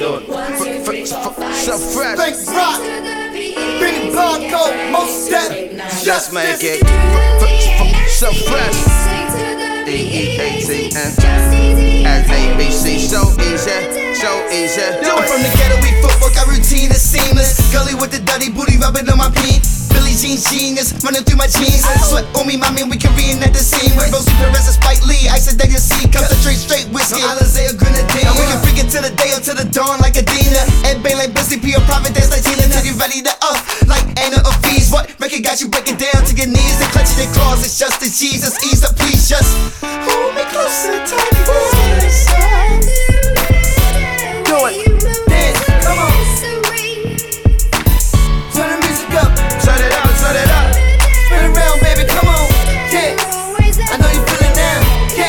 do it. So fresh. Thanks, Rock. Benny Blanco, most death. Just make it so fresh. DEATN SABC, so easy, so easy. I'm from the ghetto, we footwork, our routine is seamless. Gully with the dirty booty rubbing on my peen. Billie Jean genius, running through my jeans. Sweat on me, mommy, we can reenact the scene. With Rosie Perez and Spike Lee, I said that you see. Concentrate straight whiskey, Alizé or Grenadine. And we can freak it till the day or till the dawn like Adina. And bang like Busy P or private dance like Tina. Till you ready to up like Anna or Fees. What record got you breaking down to your knees and clutching your claws? It's just a Jesus, ease up, please just. Ooh.